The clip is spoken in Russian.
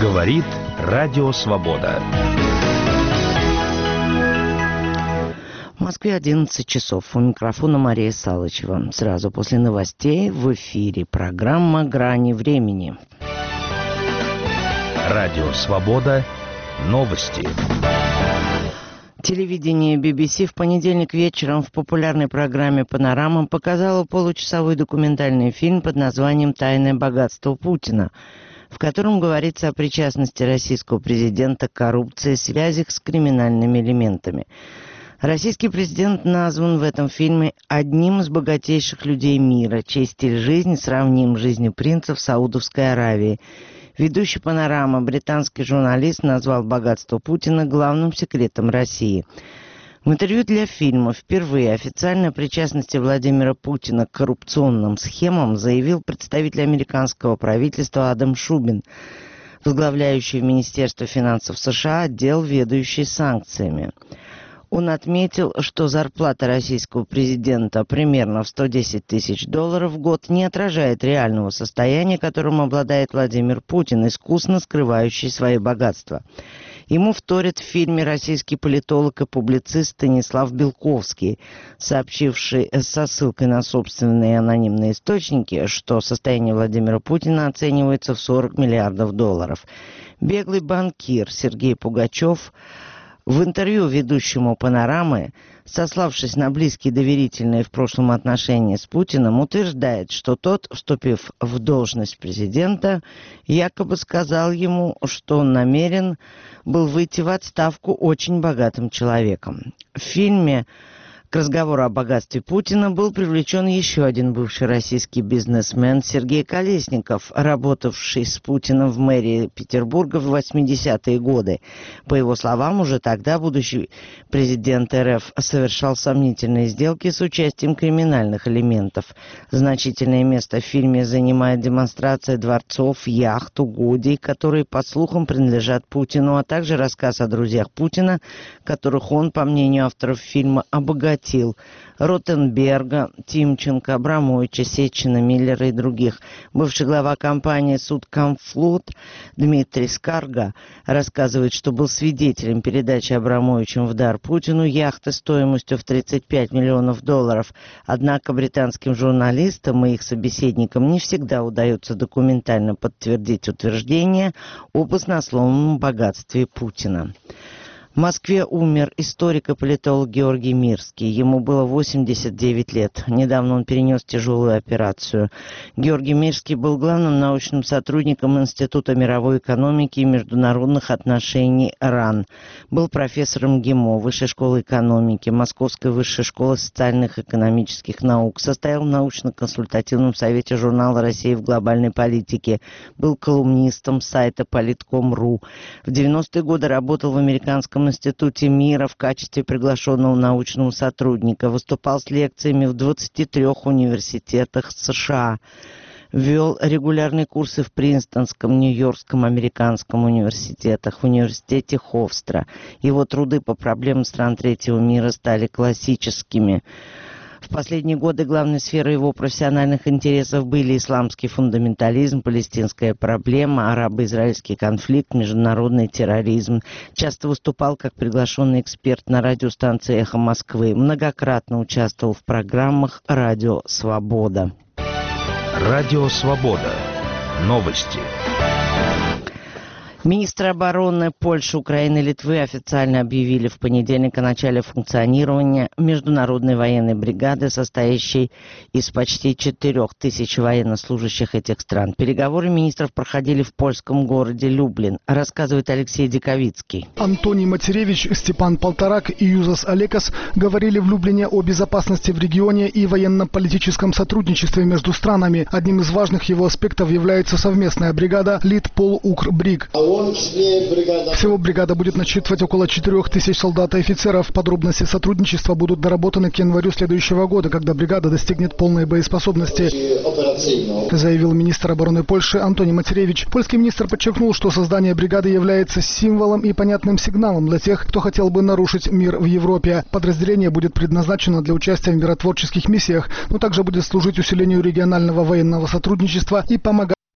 Говорит Радио Свобода. В Москве 11 часов. У микрофона Мария Салычева. Сразу после новостей в эфире программа «Грани времени». Радио Свобода. Новости. Телевидение BBC в понедельник вечером в популярной программе «Панорама» показало получасовой документальный фильм под названием «Тайное богатство Путина», в котором говорится о причастности российского президента к коррупции, связях с криминальными элементами. Российский президент назван в этом фильме одним из богатейших людей мира, чей стиль жизни сравним с жизнью принцев Саудовской Аравии. Ведущий «Панорамы» британский журналист назвал богатство Путина главным секретом России. В интервью для фильма впервые официально о причастности Владимира Путина к коррупционным схемам заявил представитель американского правительства Адам Шубин, возглавляющий в Министерстве финансов США отдел, ведающий санкциями. Он отметил, что зарплата российского президента примерно в $110 тысяч в год не отражает реального состояния, которым обладает Владимир Путин, искусно скрывающий свои богатства. Ему вторит в фильме российский политолог и публицист Станислав Белковский, сообщивший со ссылкой на собственные анонимные источники, что состояние Владимира Путина оценивается в $40 миллиардов. Беглый банкир Сергей Пугачев в интервью ведущему «Панорамы», сославшись на близкие доверительные в прошлом отношения с Путиным, утверждает, что тот, вступив в должность президента, якобы сказал ему, что он намерен был выйти в отставку очень богатым человеком. В фильме к разговору о богатстве Путина был привлечен еще один бывший российский бизнесмен Сергей Колесников, работавший с Путиным в мэрии Петербурга в 80-е годы. По его словам, уже тогда будущий президент РФ совершал сомнительные сделки с участием криминальных элементов. Значительное место в фильме занимает демонстрация дворцов, яхт, угодий, которые, по слухам, принадлежат Путину, а также рассказ о друзьях Путина, которых он, по мнению авторов фильма, обогатил. Ротенберга, Тимченко, Абрамовича, Сечина, Миллера и других. Бывший глава компании «Судкомфлот» Дмитрий Скарга рассказывает, что был свидетелем передачи Абрамовичем в дар Путину яхты стоимостью в $35 миллионов. Однако британским журналистам и их собеседникам не всегда удается документально подтвердить утверждение об баснословном богатстве Путина. В Москве умер историк и политолог Георгий Мирский. Ему было 89 лет. Недавно он перенес тяжелую операцию. Георгий Мирский был главным научным сотрудником Института мировой экономики и международных отношений РАН. Был профессором ГИМО, Высшей школы экономики, Московской высшей школы социальных и экономических наук. Состоял в научно-консультативном совете журнала «Россия в глобальной политике». Был колумнистом сайта Политком.ру. В 90-е годы работал в Американском Институте мира в качестве приглашенного научного сотрудника. Выступал с лекциями в 23 университетах США. Вел регулярные курсы в Принстонском, Нью-Йоркском, Американском университетах, в университете Ховстра. Его труды по проблемам стран третьего мира стали классическими. В последние годы главной сферой его профессиональных интересов были исламский фундаментализм, палестинская проблема, арабо-израильский конфликт, международный терроризм. Часто выступал как приглашенный эксперт на радиостанции «Эхо Москвы». Многократно участвовал в программах «Радио Свобода». Радио Свобода. Новости. Министры обороны Польши, Украины и Литвы официально объявили в понедельник о начале функционирования международной военной бригады, состоящей из почти 4000 военнослужащих этих стран. Переговоры министров проходили в польском городе Люблин, рассказывает Алексей Диковицкий. Антоний Матеревич, Степан Полторак и Юзас Олекас говорили в Люблине о безопасности в регионе и военно-политическом сотрудничестве между странами. Одним из важных его аспектов является совместная бригада Литпол-Укр-Бриг. Всего бригада будет насчитывать около 4000 солдат и офицеров. Подробности сотрудничества будут доработаны к январю следующего года, когда бригада достигнет полной боеспособности, заявил министр обороны Польши Антоний Матеревич. Польский министр подчеркнул, что создание бригады является символом и понятным сигналом для тех, кто хотел бы нарушить мир в Европе. Подразделение будет предназначено для участия в миротворческих миссиях, но также будет служить усилению регионального военного сотрудничества и помогать